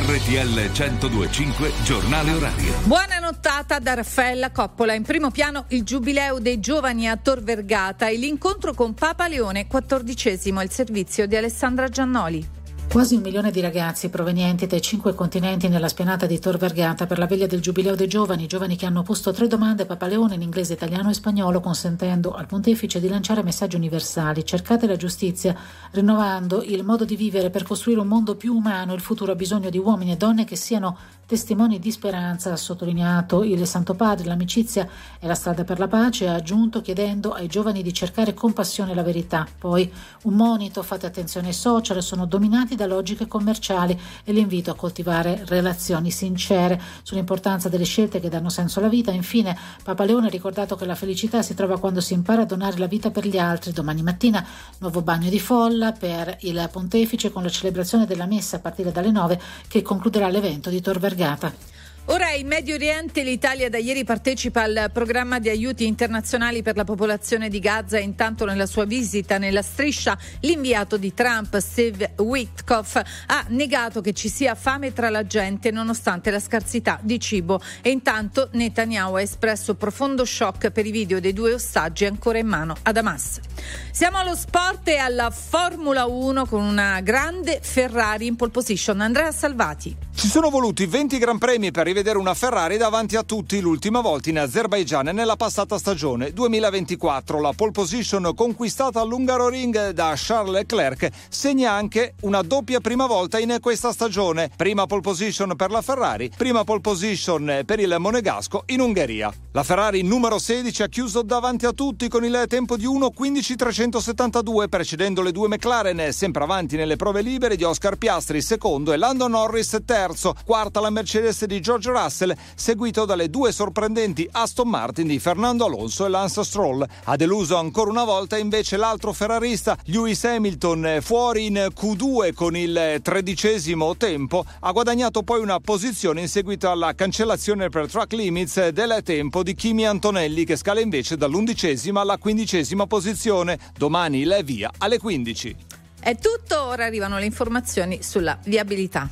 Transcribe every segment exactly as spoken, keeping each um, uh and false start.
R T L centodue e cinque Giornale Orario. Buona nottata da Raffaella Coppola. In primo piano il Giubileo dei giovani a Tor Vergata e l'incontro con Papa Leone quattordicesimo, il servizio di Alessandra Giannoli. Quasi un milione di ragazzi provenienti dai cinque continenti nella spianata di Tor Vergata per la veglia del Giubileo dei giovani, giovani che hanno posto tre domande a Papa Leone in inglese, italiano e spagnolo, consentendo al pontefice di lanciare messaggi universali. Cercate la giustizia, rinnovando il modo di vivere per costruire un mondo più umano. Il futuro ha bisogno di uomini e donne che siano testimoni di speranza, ha sottolineato il Santo Padre. L'amicizia è la strada per la pace, ha aggiunto, chiedendo ai giovani di cercare compassione e la verità. Poi un monito: fate attenzione ai social, sono dominati da logiche commerciali, e l'invito a coltivare relazioni sincere, sull'importanza delle scelte che danno senso alla vita. Infine Papa Leone ha ricordato che la felicità si trova quando si impara a donare la vita per gli altri. Domani mattina nuovo bagno di folla per il pontefice con la celebrazione della messa a partire dalle nove, che concluderà l'evento di Tor Vergata. Ora in Medio Oriente l'Italia da ieri partecipa al programma di aiuti internazionali per la popolazione di Gaza. Intanto nella sua visita nella striscia l'inviato di Trump, Steve Witkoff, ha negato che ci sia fame tra la gente nonostante la scarsità di cibo. E intanto Netanyahu ha espresso profondo shock per i video dei due ostaggi ancora in mano ad Hamas. Siamo allo sport e alla Formula uno con una grande Ferrari in pole position. Andrea Salvati. Ci sono voluti venti gran premi per rivedere una Ferrari davanti a tutti, l'ultima volta in Azerbaigian nella passata stagione duemilaventiquattro. La pole position conquistata all'Hungaroring da Charles Leclerc segna anche una doppia prima volta in questa stagione. Prima pole position per la Ferrari, prima pole position per il Monegasco in Ungheria. La Ferrari numero sedici ha chiuso davanti a tutti con il tempo di uno quindici trecentosettantadue, precedendo le due McLaren, sempre avanti nelle prove libere di Oscar Piastri secondo e Lando Norris terzo. Quarta la Mercedes di George Russell, seguito dalle due sorprendenti Aston Martin di Fernando Alonso e Lance Stroll. Ha deluso ancora una volta invece l'altro ferrarista Lewis Hamilton, fuori in Q due con il tredicesimo tempo. Ha guadagnato poi una posizione in seguito alla cancellazione per track limits del tempo di Kimi Antonelli, che scala invece dall'undicesima alla quindicesima posizione. Domani il via alle quindici. È tutto, ora arrivano le informazioni sulla viabilità.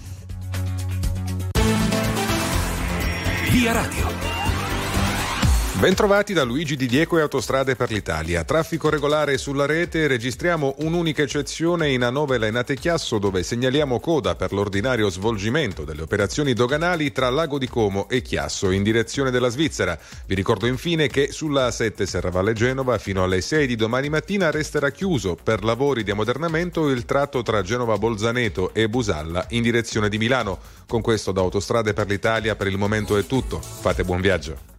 Via Radio. Bentrovati da Luigi Di Dieco e Autostrade per l'Italia. Traffico regolare sulla rete, registriamo un'unica eccezione in A nove Lainate Chiasso, dove segnaliamo coda per l'ordinario svolgimento delle operazioni doganali tra Lago di Como e Chiasso in direzione della Svizzera. Vi ricordo infine che sulla A sette Serravalle Genova fino alle sei di domani mattina resterà chiuso per lavori di ammodernamento il tratto tra Genova Bolzaneto e Busalla in direzione di Milano. Con questo da Autostrade per l'Italia per il momento è tutto. Fate buon viaggio.